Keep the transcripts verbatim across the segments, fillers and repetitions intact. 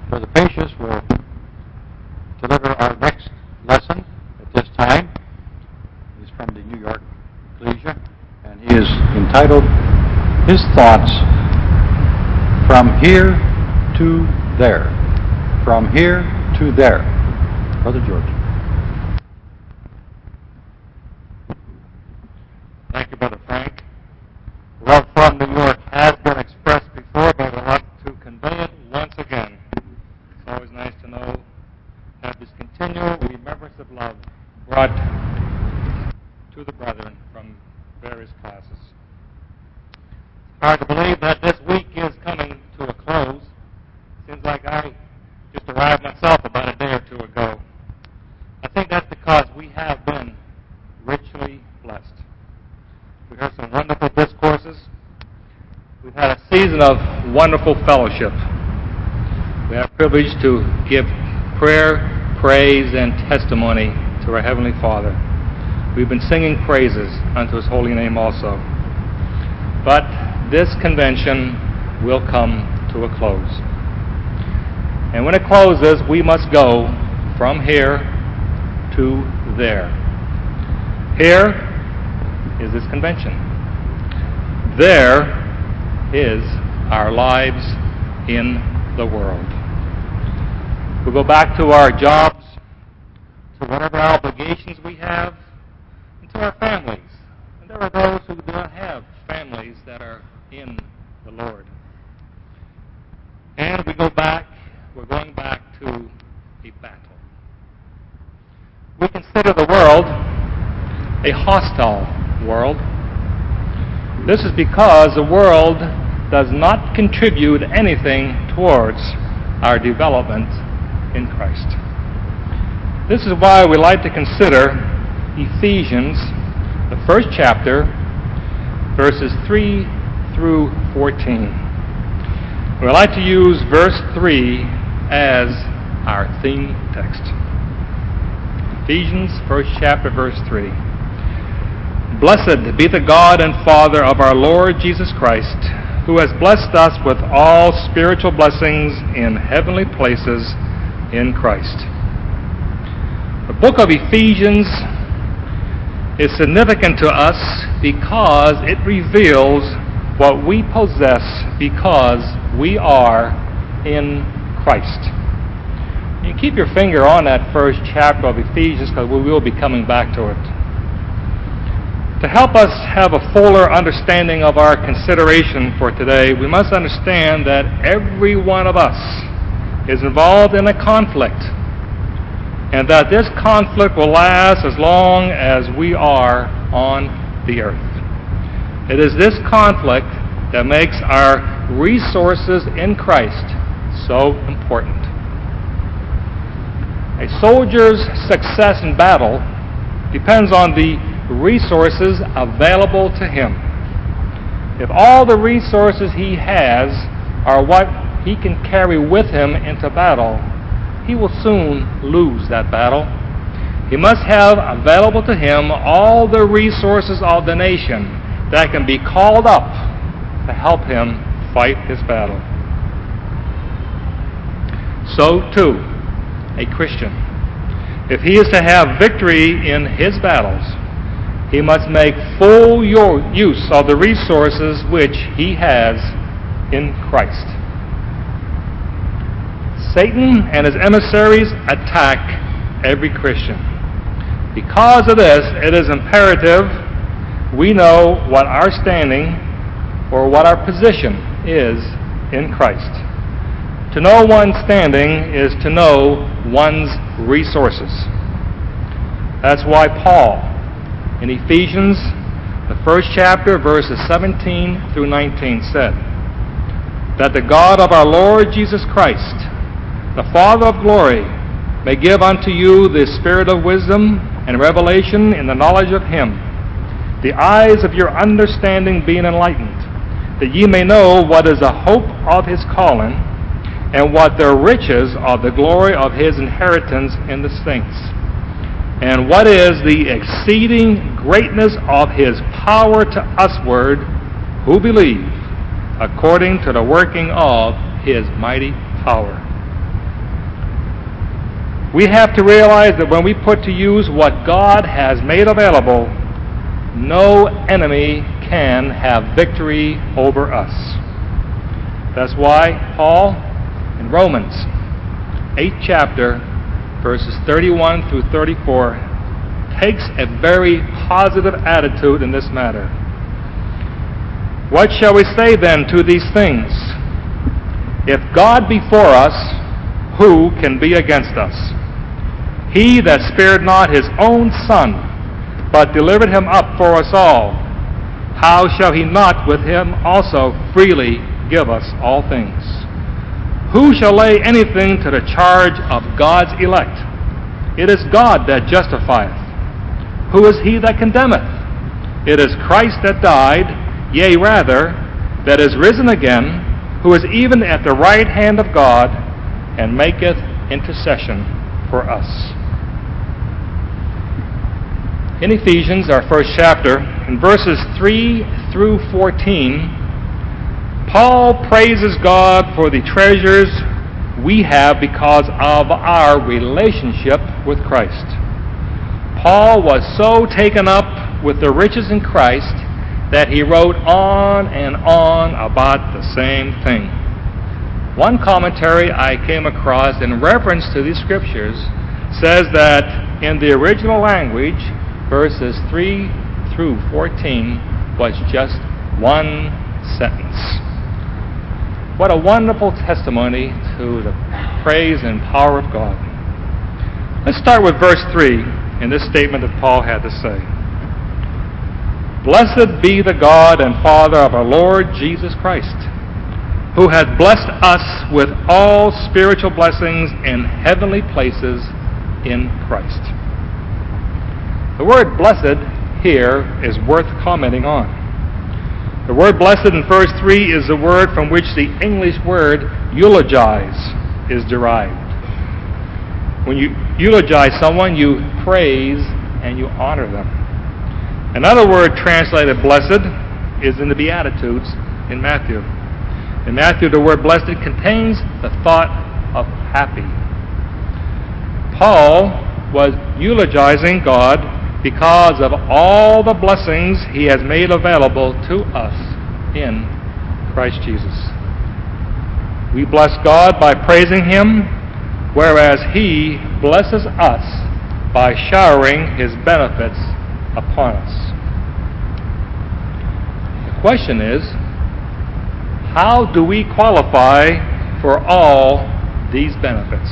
Brother Pacius will deliver our next lesson at this time. He's from the New York Ecclesia, and he is entitled, His Thoughts From Here to There. From Here to There. Brother George. Thank you, Brother Frank. Love from New York has been expressed before, but I'd like to convey it once again. It's always nice to know, have this continual remembrance of love brought to the brethren from various classes. It's hard to believe that this week is coming to a close. Seems like I just arrived myself about a day or two ago. I think that's because we have been richly blessed. We heard some wonderful discourses. We've had a season of wonderful fellowship. We have the privilege to give prayer, praise, and testimony to our Heavenly Father. We've been singing praises unto His holy name also. But this convention will come to a close. And when it closes, we must go from here to there. Here is this convention. There is our lives in the world. We'll go back to our jobs, to whatever obligations we have, and to our families. And there are those who do not have families that are in the Lord. And we go back, we're going back to a battle. We consider the world a hostile world. This is because the world does not contribute anything towards our development in Christ. This is why we like to consider Ephesians, the first chapter, verses three through fourteen. We like to use verse three as our theme text. Ephesians, first chapter, verse three. Blessed be the God and Father of our Lord Jesus Christ, who has blessed us with all spiritual blessings in heavenly places in Christ. The book of Ephesians is significant to us because it reveals what we possess because we are in Christ. You keep your finger on that first chapter of Ephesians because we will be coming back to it. To help us have a fuller understanding of our consideration for today, we must understand that every one of us is involved in a conflict, and that this conflict will last as long as we are on the earth. It is this conflict that makes our resources in Christ so important. A soldier's success in battle depends on the resources available to him. If all the resources he has are what he can carry with him into battle, he will soon lose that battle. He must have available to him all the resources of the nation that can be called up to help him fight his battle. So too, a Christian, if he is to have victory in his battles, he must make full use of the resources which he has in Christ. Satan and his emissaries attack every Christian. Because of this, it is imperative we know what our standing or what our position is in Christ. To know one's standing is to know one's resources. That's why Paul, in Ephesians, the first chapter, verses seventeen through nineteen, said that the God of our Lord Jesus Christ, the Father of glory, may give unto you the spirit of wisdom and revelation in the knowledge of Him, the eyes of your understanding being enlightened, that ye may know what is the hope of His calling, and what the riches of the glory of His inheritance in the saints, and what is the exceeding greatness of His power to usward who believe, according to the working of His mighty power. We have to realize that when we put to use what God has made available, no enemy can have victory over us. That's why Paul in Romans, eighth chapter, verses thirty-one through thirty-four, takes a very positive attitude in this matter. What shall we say then to these things? If God be for us, who can be against us? He that spared not his own Son, but delivered him up for us all, how shall he not with him also freely give us all things? Who shall lay anything to the charge of God's elect? It is God that justifieth. Who is he that condemneth? It is Christ that died, yea rather, that is risen again, who is even at the right hand of God, and maketh intercession for us. In Ephesians, our first chapter, in verses three through fourteen, Paul praises God for the treasures we have because of our relationship with Christ. Paul was so taken up with the riches in Christ that he wrote on and on about the same thing. One commentary I came across in reference to these scriptures says that in the original language, verses three through fourteen was just one sentence. What a wonderful testimony to the praise and power of God. Let's start with verse three in this statement that Paul had to say. Blessed be the God and Father of our Lord Jesus Christ, who has blessed us with all spiritual blessings in heavenly places in Christ. The word blessed here is worth commenting on. The word blessed in verse three is the word from which the English word eulogize is derived. When you eulogize someone, you praise and you honor them. Another word translated blessed is in the Beatitudes in Matthew. In Matthew, the word blessed contains the thought of happy. Paul was eulogizing God because of all the blessings he has made available to us in Christ Jesus. We bless God by praising him, whereas he blesses us by showering his benefits upon us. The question is, how do we qualify for all these benefits?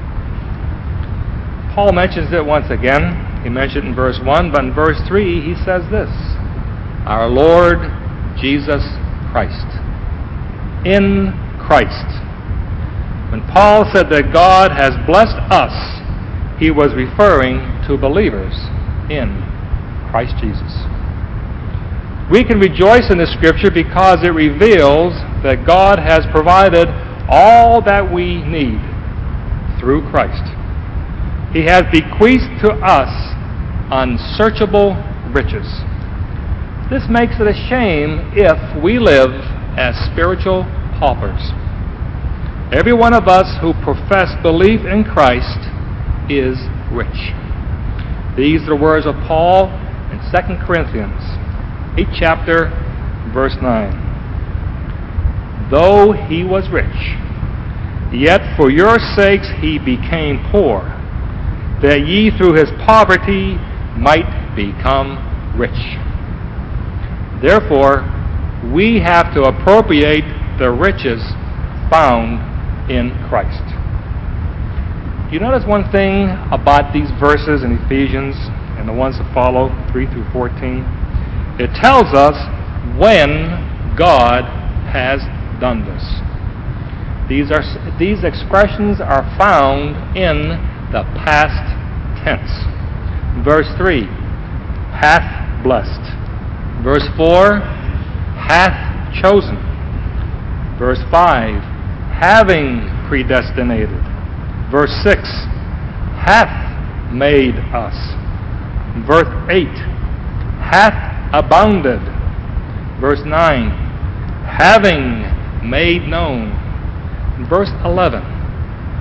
Paul mentions it once again. He mentioned it in verse one, but in verse three he says this: our Lord Jesus Christ. In Christ. When Paul said that God has blessed us, he was referring to believers in Christ Jesus. We can rejoice in this scripture because it reveals that God has provided all that we need through Christ. He has bequeathed to us unsearchable riches. This makes it a shame if we live as spiritual paupers. Every one of us who profess belief in Christ is rich. These are the words of Paul in Second Corinthians, eighth chapter, verse nine. Though he was rich, yet for your sakes he became poor, that ye through his poverty might become rich. Therefore, we have to appropriate the riches found in Christ. You notice one thing about these verses in Ephesians and the ones that follow, three through fourteen? It tells us when God has done this. These are these expressions are found in the past tense. Verse three, hath blessed. Verse four, hath chosen. Verse five, having predestinated. Verse six, hath made us. Verse eight, hath abounded. Verse nine, having made known. Verse eleven,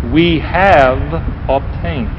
we have obtained.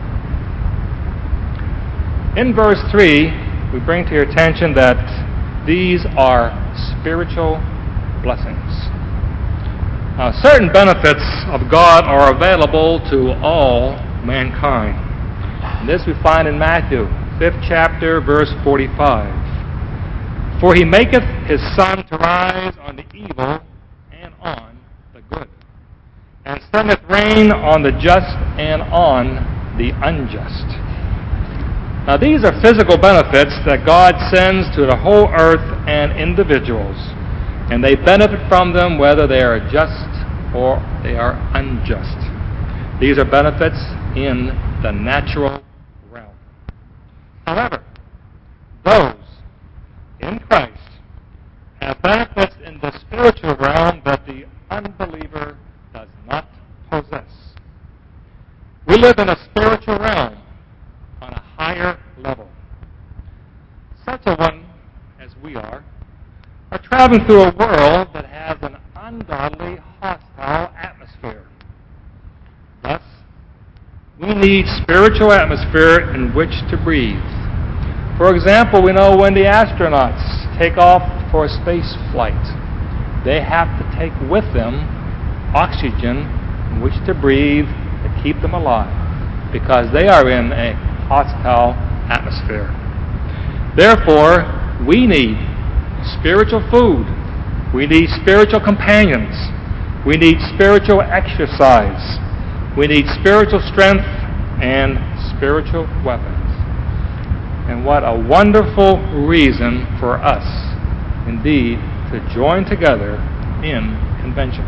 In verse three, we bring to your attention that these are spiritual blessings. Now, certain benefits of God are available to all mankind. And this we find in Matthew, fifth chapter, verse forty-five. For he maketh his sun to rise on the evil and on the good, and sendeth rain on the just and on the unjust. Now, these are physical benefits that God sends to the whole earth and individuals, and they benefit from them whether they are just or they are unjust. These are benefits in the natural realm. However, those in Christ have benefits in the spiritual realm that the unbeliever does not possess. We live in a spiritual realm on a higher level. Such a one as we are, are traveling through a world that has an ungodly, hostile atmosphere. Thus, we need spiritual atmosphere in which to breathe. For example, we know when the astronauts take off for a space flight, they have to take with them oxygen in which to breathe to keep them alive, because they are in a hostile atmosphere. Therefore, we need spiritual food. We need spiritual companions. We need spiritual exercise. We need spiritual strength and spiritual weapons. And what a wonderful reason for us, indeed, to join together in convention.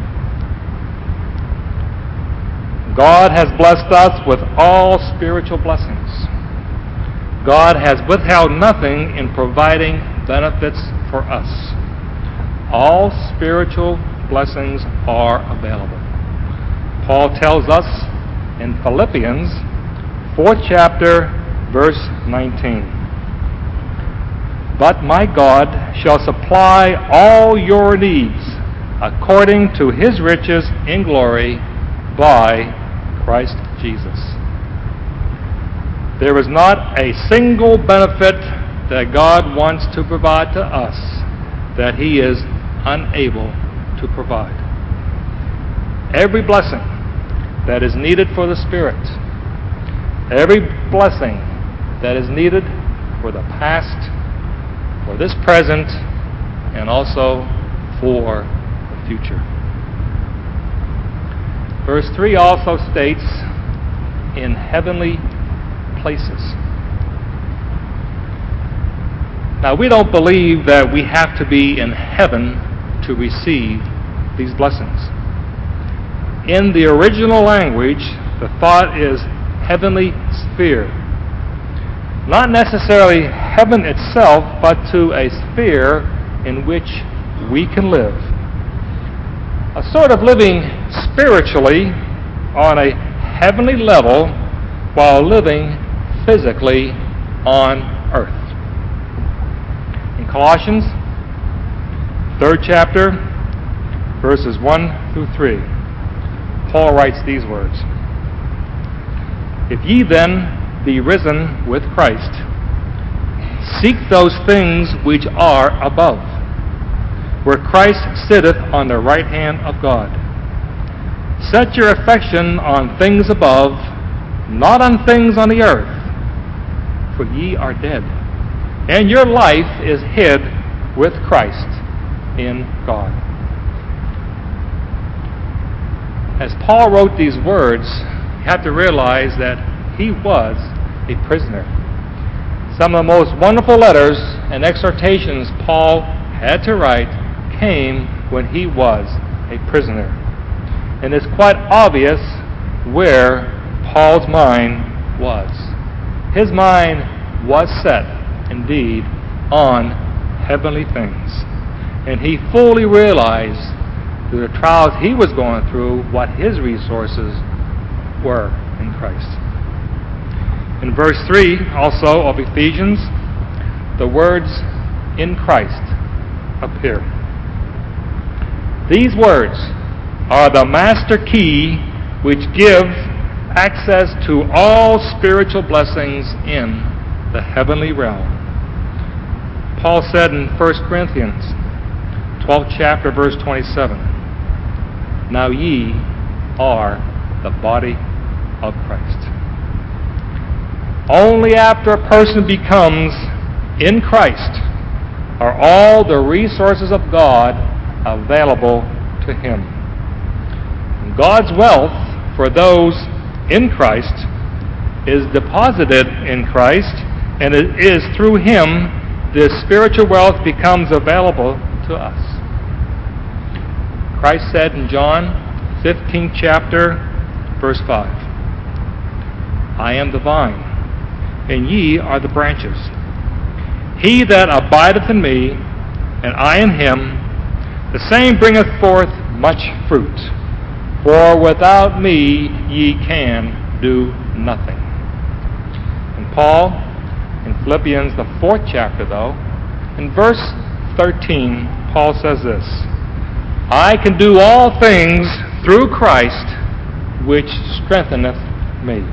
God has blessed us with all spiritual blessings. God has withheld nothing in providing benefits for us. All spiritual blessings are available. Paul tells us in Philippians, fourth chapter, verse nineteen. But my God shall supply all your needs according to his riches in glory by Christ Jesus. There is not a single benefit that God wants to provide to us that he is unable to provide. Every blessing that is needed for the Spirit, every blessing that is needed for the past, for this present, and also for the future. Verse three also states, in heavenly places. Now, we don't believe that we have to be in heaven to receive these blessings. In the original language, the thought is heavenly sphere. Not necessarily heaven itself, but to a sphere in which we can live. A sort of living spiritually on a heavenly level while living physically on earth. In Colossians, third chapter, verses one through three, Paul writes these words. If ye then be risen with Christ, seek those things which are above, where Christ sitteth on the right hand of God. Set your affection on things above, not on things on the earth, for ye are dead, and your life is hid with Christ in God. As Paul wrote these words, you have to realize that he was a prisoner. Some of the most wonderful letters and exhortations Paul had to write came when he was a prisoner. And it's quite obvious where Paul's mind was. His mind was set, indeed, on heavenly things. And he fully realized through the trials he was going through what his resources were in Christ. In verse three, also of Ephesians, the words in Christ appear. These words are the master key which give access to all spiritual blessings in the heavenly realm. Paul said in First Corinthians, twelfth chapter, verse twenty-seven, "Now ye are the body of Christ." Only after a person becomes in Christ are all the resources of God available to him. And God's wealth for those in Christ is deposited in Christ, and it is through him this spiritual wealth becomes available to us. Christ said in John fifteenth chapter, verse five, "I am the vine, and ye are the branches. He that abideth in me, and I in him, the same bringeth forth much fruit. For without me ye can do nothing." And Paul, in Philippians, the fourth chapter, though, in verse thirteen, Paul says this, "I can do all things through Christ, which strengtheneth me."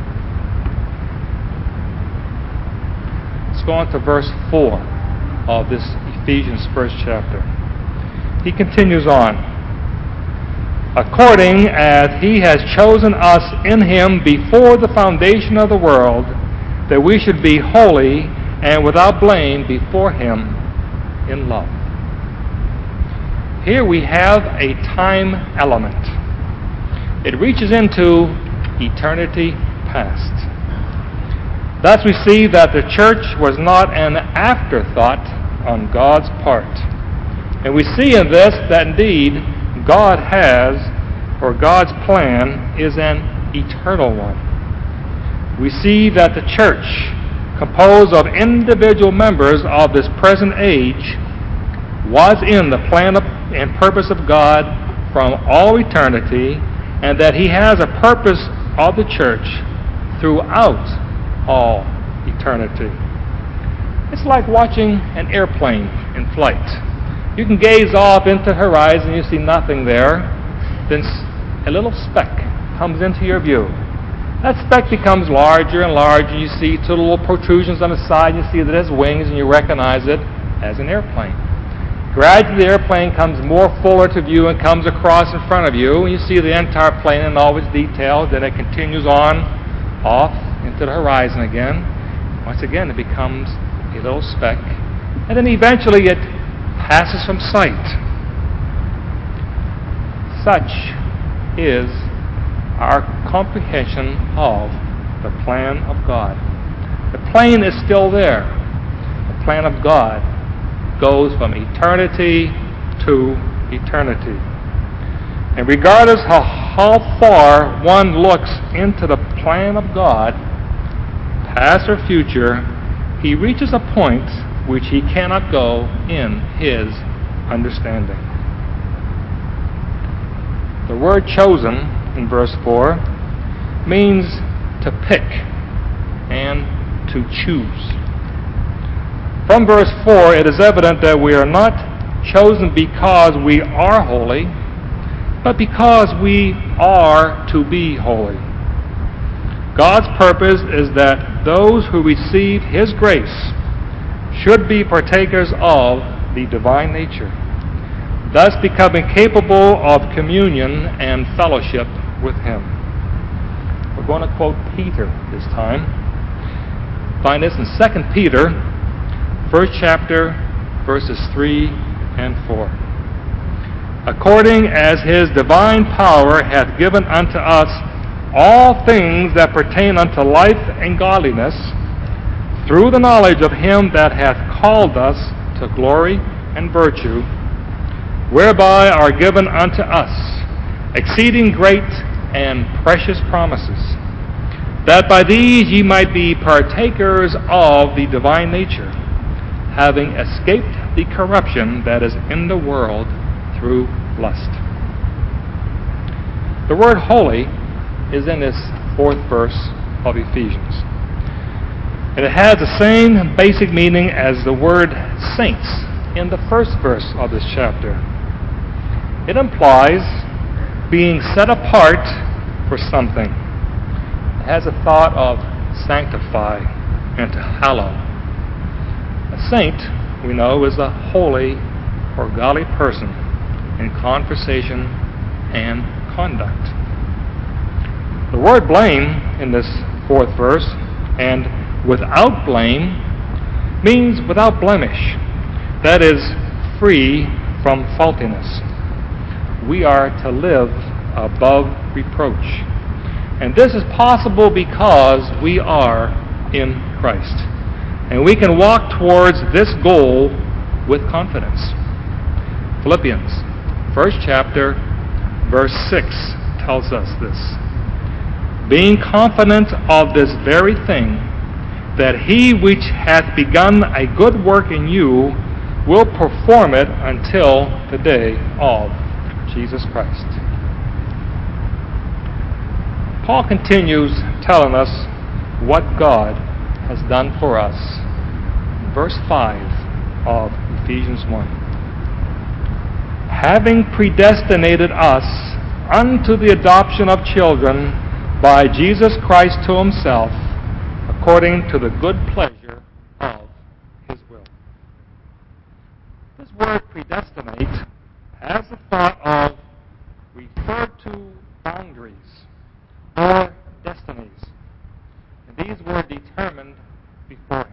Let's go on to verse four of this Ephesians first chapter. He continues on, "According as he has chosen us in him before the foundation of the world, that we should be holy and without blame before him in love." Here we have a time element. It reaches into eternity past. Thus we see that the church was not an afterthought on God's part. And we see in this that indeed God has, or God's plan, is an eternal one. We see that the church, composed of individual members of this present age, was in the plan of, and purpose of God from all eternity, and that he has a purpose of the church throughout all eternity. It's like watching an airplane in flight. You can gaze off into the horizon, you see nothing there. Then a little speck comes into your view. That speck becomes larger and larger, and you see two little protrusions on the side, and you see that it has wings, and you recognize it as an airplane. Gradually, the airplane comes more fuller to view and comes across in front of you, and you see the entire plane in all its details. Then it continues on off into the horizon again. Once again, it becomes a little speck, and then eventually it passes from sight. Such is our comprehension of the plan of God. The plane is still there. The plan of God goes from eternity to eternity. And regardless of how far one looks into the plan of God, past or future, he reaches a point which he cannot go in his understanding. The word chosen in verse four means to pick and to choose. From verse four, it is evident that we are not chosen because we are holy, but because we are to be holy. God's purpose is that those who receive his grace should be partakers of the divine nature, thus becoming capable of communion and fellowship with him. We're going to quote Peter this time. Find this in Second Peter, first chapter, verses three and four. "According as his divine power hath given unto us all things that pertain unto life and godliness, through the knowledge of him that hath called us to glory and virtue, whereby are given unto us exceeding great and precious promises, that by these ye might be partakers of the divine nature, having escaped the corruption that is in the world through lust." The word holy is in this fourth verse of Ephesians. And it has the same basic meaning as the word saints in the first verse of this chapter. It implies being set apart for something. It has a thought of sanctify and to hallow. A saint, we know, is a holy or godly person in conversation and conduct. The word blame in this fourth verse, and without blame, means without blemish. That is, free from faultiness. We are to live above reproach. And this is possible because we are in Christ. And we can walk towards this goal with confidence. Philippians, first chapter, verse six tells us this. Being confident of this very thing, that he which hath begun a good work in you will perform it until the day of Jesus Christ. Paul continues telling us what God has done for us. In verse five of Ephesians one. Having predestinated us unto the adoption of children by Jesus Christ to himself, according to the good pleasure of his will. This word predestinate has the thought of refer to boundaries or destinies. And these were determined beforehand.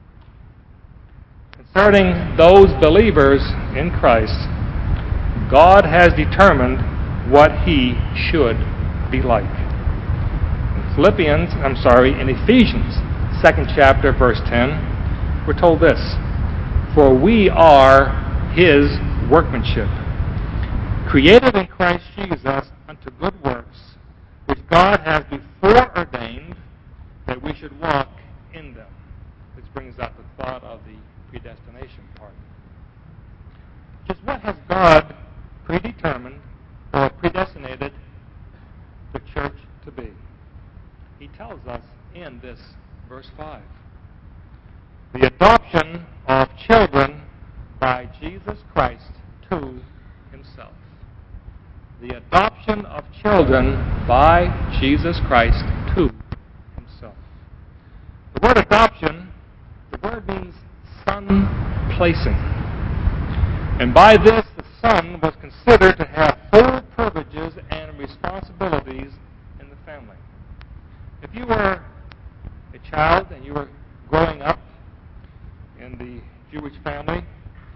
Concerning those believers in Christ, God has determined what he should be like. In Philippians, I'm sorry, in Ephesians, second chapter, verse ten, we're told this, for we are his workmanship, created in Christ Jesus unto good works, which God has before ordained that we should walk in them. This brings out the thought of the predestination part. Just what has God predetermined or predestinated the church to be? He tells us in this verse five. The adoption of children by Jesus Christ to himself. The adoption of children by Jesus Christ to himself. The word adoption, the word means son placing. And by this, the son was considered to have full privileges and responsibilities in the family. If you were a child and you were growing up in the Jewish family,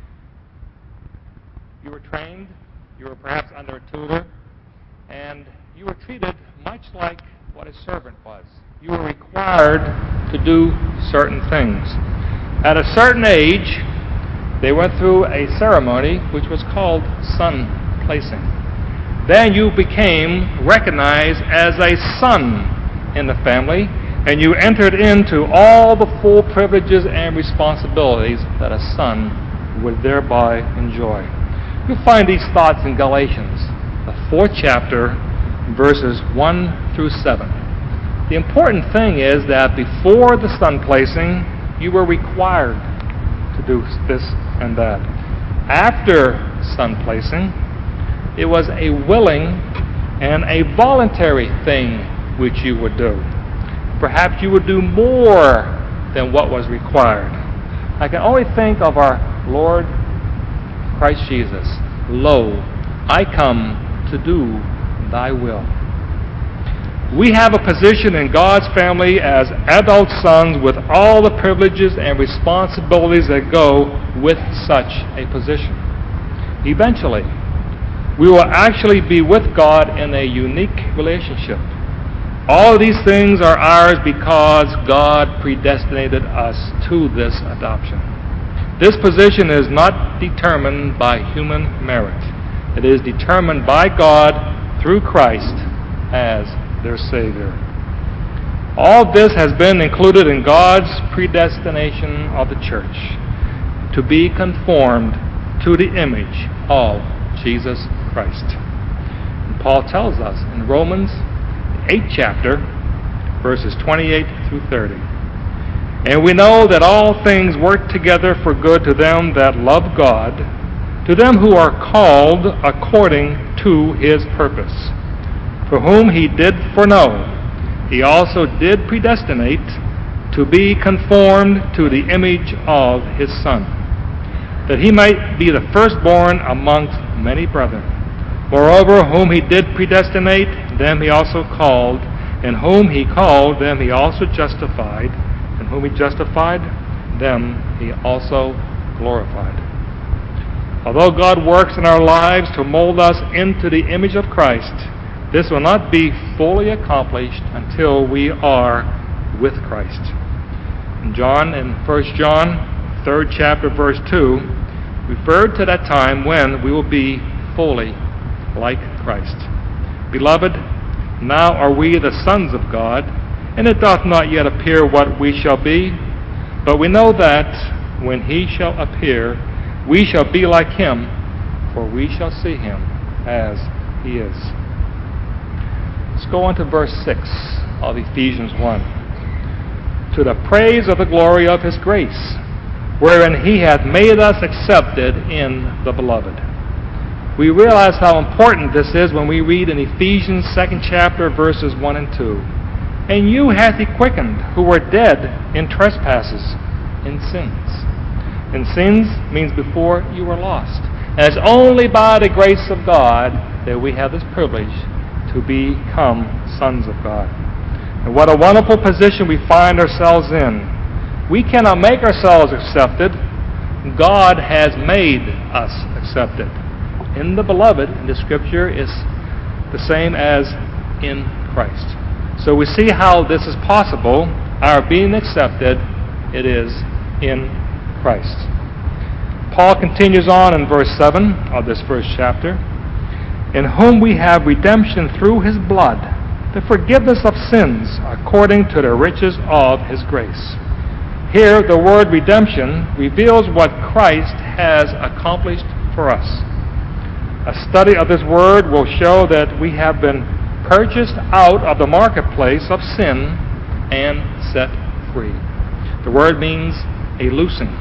you were trained, you were perhaps under a tutor, and you were treated much like what a servant was. You were required to do certain things. At a certain age, they went through a ceremony which was called son placing. Then you became recognized as a son in the family, and you entered into all the full privileges and responsibilities that a son would thereby enjoy. You'll find these thoughts in Galatians, the fourth chapter, verses one through seven. The important thing is that before the son placing, you were required to do this and that. After son placing, it was a willing and a voluntary thing which you would do. Perhaps you would do more than what was required. I can only think of our Lord Christ Jesus. Lo, I come to do thy will. We have a position in God's family as adult sons with all the privileges and responsibilities that go with such a position. Eventually, we will actually be with God in a unique relationship. All of these things are ours because God predestinated us to this adoption. This position is not determined by human merit. It is determined by God through Christ as their Savior. All this has been included in God's predestination of the church to be conformed to the image of Jesus Christ. And Paul tells us in Romans, the eighth chapter, verses twenty-eight through thirty. And we know that all things work together for good to them that love God, to them who are called according to his purpose. For whom he did foreknow, he also did predestinate to be conformed to the image of his Son, that he might be the firstborn amongst many brethren. Moreover, whom he did predestinate, them he also called, and whom he called, them he also justified, and whom he justified, them he also glorified. Although God works in our lives to mold us into the image of Christ, this will not be fully accomplished until we are with Christ. And John, in First John, third chapter, verse two, referred to that time when we will be fully like Christ. Beloved, now are we the sons of God, and it doth not yet appear what we shall be, but we know that when he shall appear, we shall be like him, for we shall see him as he is. Let's go on to verse six of Ephesians one. To the praise of the glory of his grace, wherein he hath made us accepted in the beloved. We realize how important this is when we read in Ephesians second chapter, verses one and two. And you hath he quickened, who were dead in trespasses, in sins. And sins means before you were lost. And it's only by the grace of God that we have this privilege to become sons of God. And what a wonderful position we find ourselves in. We cannot make ourselves accepted. God has made us accepted. In the beloved, in the Scripture, is the same as in Christ. So we see how this is possible. Our being accepted, it is in Christ. Paul continues on in verse seven of this first chapter. In whom we have redemption through his blood, the forgiveness of sins according to the riches of his grace. Here, the word redemption reveals what Christ has accomplished for us. A study of this word will show that we have been purchased out of the marketplace of sin and set free. The word means a loosing.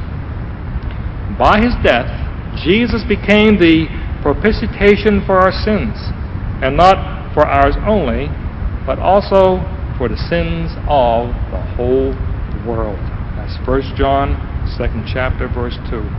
By his death, Jesus became the propitiation for our sins, and not for ours only, but also for the sins of the whole world. That's First John, second chapter, verse two.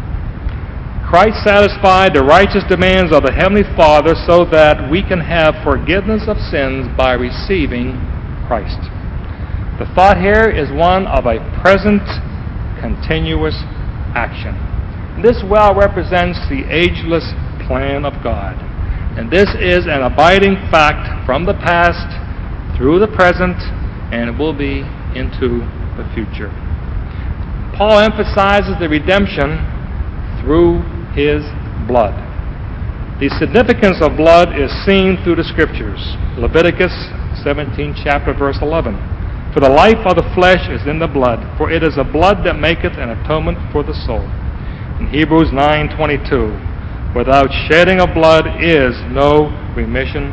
Christ satisfied the righteous demands of the Heavenly Father so that we can have forgiveness of sins by receiving Christ. The thought here is one of a present, continuous action. This well represents the ageless plan of God. And this is an abiding fact from the past through the present, and it will be into the future. Paul emphasizes the redemption through his blood. The significance of blood is seen through the Scriptures. Leviticus seventeen, chapter, verse eleven. For the life of the flesh is in the blood, for it is the blood that maketh an atonement for the soul. In Hebrews nine twenty-two, without shedding of blood is no remission.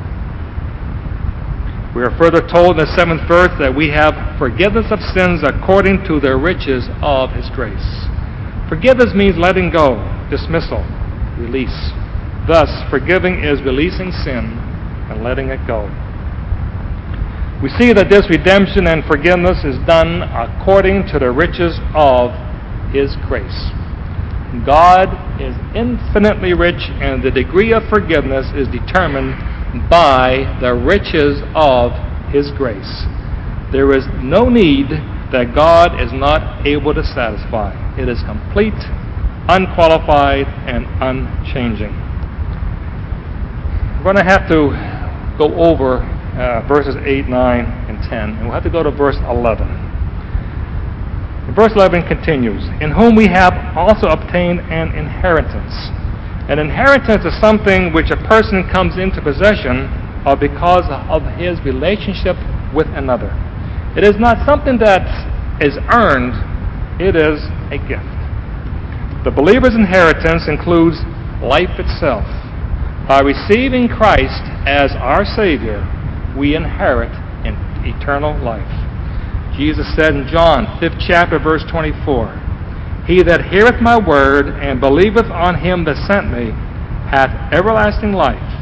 We are further told in the seventh verse that we have forgiveness of sins according to the riches of his grace. Forgiveness means letting go, dismissal, release. Thus, forgiving is releasing sin and letting it go. We see that this redemption and forgiveness is done according to the riches of his grace. God is infinitely rich, and the degree of forgiveness is determined by the riches of his grace. There is no need that God is not able to satisfy. It is complete, unqualified, and unchanging. We're going to have to go over uh, verses eight, nine, and ten, and we'll have to go to verse eleven. Verse eleven continues, in whom we have also obtained an inheritance. An inheritance is something which a person comes into possession of because of his relationship with another. It is not something that is earned, it is a gift. The believer's inheritance includes life itself. By receiving Christ as our Savior, we inherit an eternal life. Jesus said in John, fifth chapter, verse twenty-four, he that heareth my word and believeth on him that sent me hath everlasting life,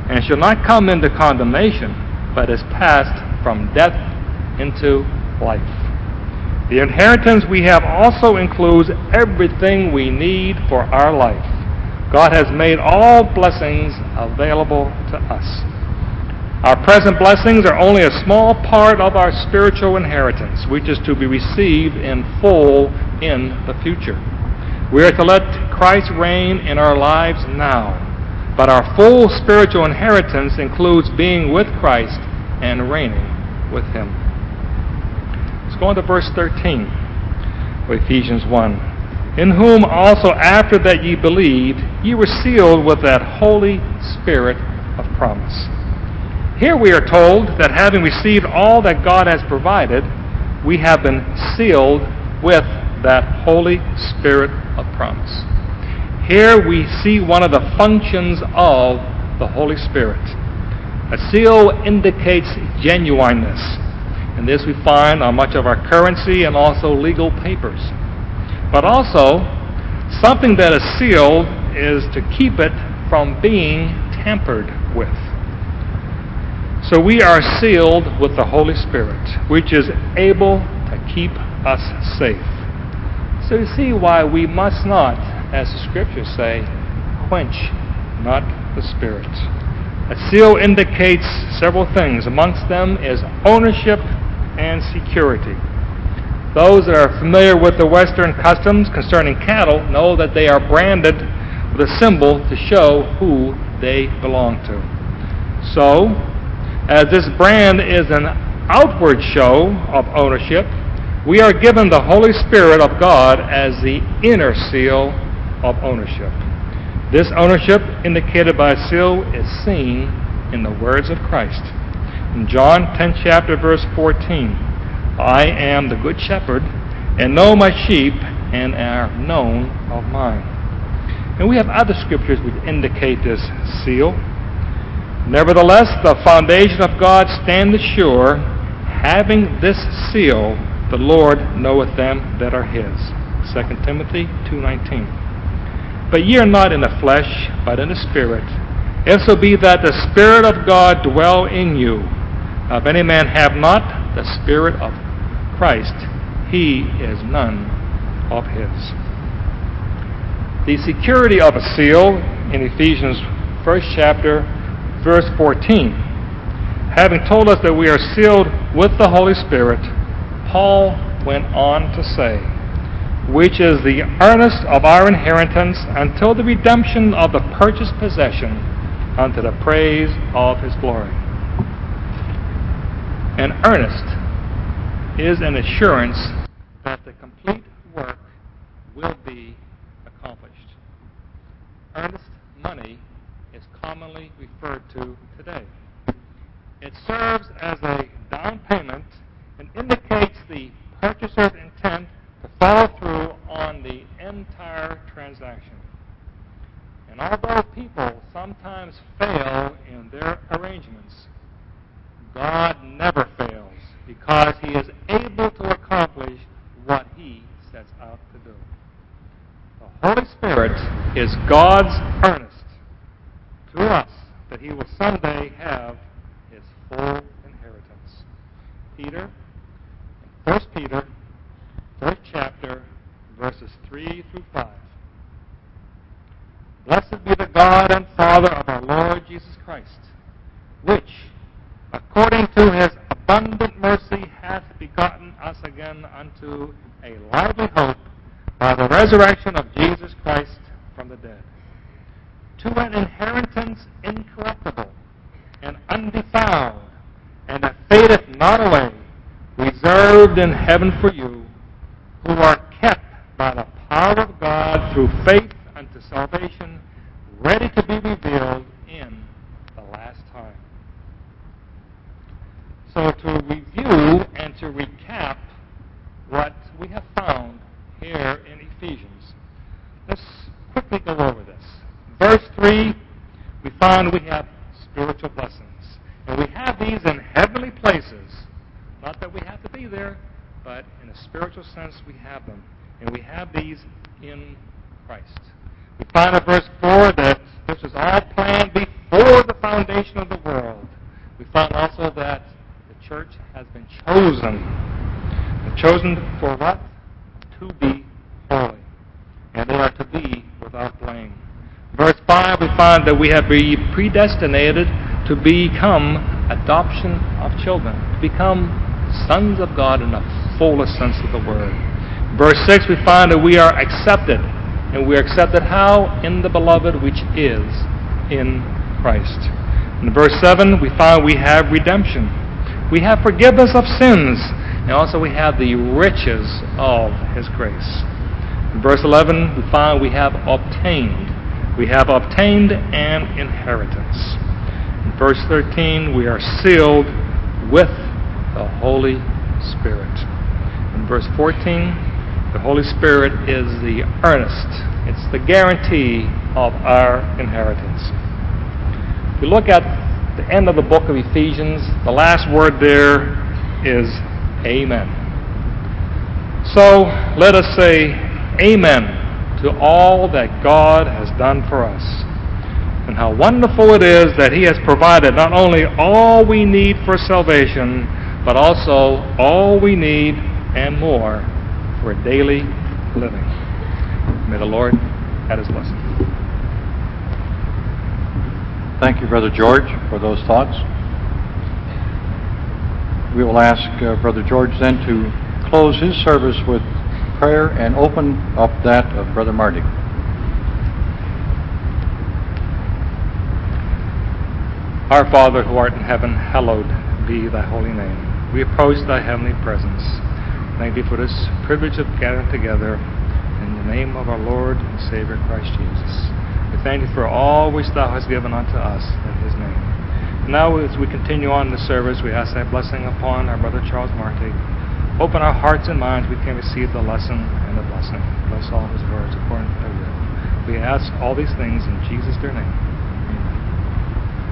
and shall not come into condemnation, but is passed from death into life. The inheritance we have also includes everything we need for our life. God has made all blessings available to us. Our present blessings are only a small part of our spiritual inheritance, which is to be received in full in the future. We are to let Christ reign in our lives now, but our full spiritual inheritance includes being with Christ and reigning with Him. Let's go on to verse thirteen of Ephesians one. In whom also after that ye believed, ye were sealed with that Holy Spirit of promise. Here we are told that having received all that God has provided, we have been sealed with that Holy Spirit of promise. Here we see one of the functions of the Holy Spirit. A seal indicates genuineness, and this we find on much of our currency and also legal papers. But also, something that is sealed is to keep it from being tampered with. So we are sealed with the Holy Spirit, which is able to keep us safe. So you see why we must not, as the Scriptures say, quench not the Spirit. A seal indicates several things. Amongst them is ownership and security. Those that are familiar with the Western customs concerning cattle know that they are branded with a symbol to show who they belong to. So, as this brand is an outward show of ownership, we are given the Holy Spirit of God as the inner seal of ownership. This ownership, indicated by a seal, is seen in the words of Christ. In John tenth chapter, verse fourteen, I am the good shepherd, and know my sheep, and are known of mine. And we have other scriptures which indicate this seal. Nevertheless, the foundation of God standeth sure, having this seal, the Lord knoweth them that are his. Second Timothy two nineteen. But ye are not in the flesh, but in the Spirit, if so be that the Spirit of God dwell in you. Now, if any man have not the Spirit of Christ, he is none of his. The security of a seal in Ephesians first chapter, verse fourteen. Having told us that we are sealed with the Holy Spirit, Paul went on to say, which is the earnest of our inheritance until the redemption of the purchased possession unto the praise of His glory. An earnest is an assurance that the complete work will be accomplished. Earnest money is commonly referred to today. It serves as a down payment and indicates the purchaser's intent to follow through on the entire transaction. And although people sometimes fail in their arrangements, God never fails because He is able to accomplish what He sets out to do. The Holy Spirit is God's earnest to us that He will someday have His full inheritance. Peter, in First Peter, first chapter, verses three through five. Blessed be the God and Father of our Lord Jesus Christ, which, according to His abundant mercy, hath begotten us again unto a lively hope by the resurrection of Jesus Christ from the dead, to an inheritance incorruptible and undefiled, and that fadeth not away, reserved in heaven for you, who are kept by the power of God through faith unto salvation, ready to be revealed in the last time. So to review and to recap what we have found here in Ephesians, let's quickly go over this. Verse three, we found we have spiritual blessings. And we have these in heavenly places. Not that we have to be there, but in a spiritual sense we have them. And we have these in Christ. We find in verse four that this was all planned before the foundation of the world, we find also that the church has been chosen. And chosen for what? To be holy. And they are to be without blame. Verse five, we find that we have been predestinated to become adoption of children, to become sons of God in the fullest sense of the word. Verse six, we find that we are accepted. And we are accepted how? In the beloved, which is in Christ. In verse seven, we find we have redemption. We have forgiveness of sins. And also we have the riches of His grace. In verse eleven, we find we have obtained. We have obtained an inheritance. In verse thirteen, we are sealed with the Holy Spirit. In verse fourteen, the Holy Spirit is the earnest, it's the guarantee of our inheritance. If you look at the end of the book of Ephesians, the last word there is Amen. So let us say Amen to all that God has done for us. And how wonderful it is that He has provided not only all we need for salvation, but also all we need and more for daily living. May the Lord add His blessing. Thank you, Brother George, for those thoughts. We will ask uh, Brother George then to close his service with prayer and open up that of Brother Marty. Our Father who art in heaven, hallowed be thy holy name. We approach thy heavenly presence. Thank thee for this privilege of gathering together in the name of our Lord and Savior Christ Jesus. We thank thee for all which thou hast given unto us in his name. Now as we continue on in the service, we ask thy blessing upon our brother Charles Marty. Open our hearts and minds, we can receive the lesson and the blessing. Bless all his words according to thy will. We ask all these things in Jesus' dear name.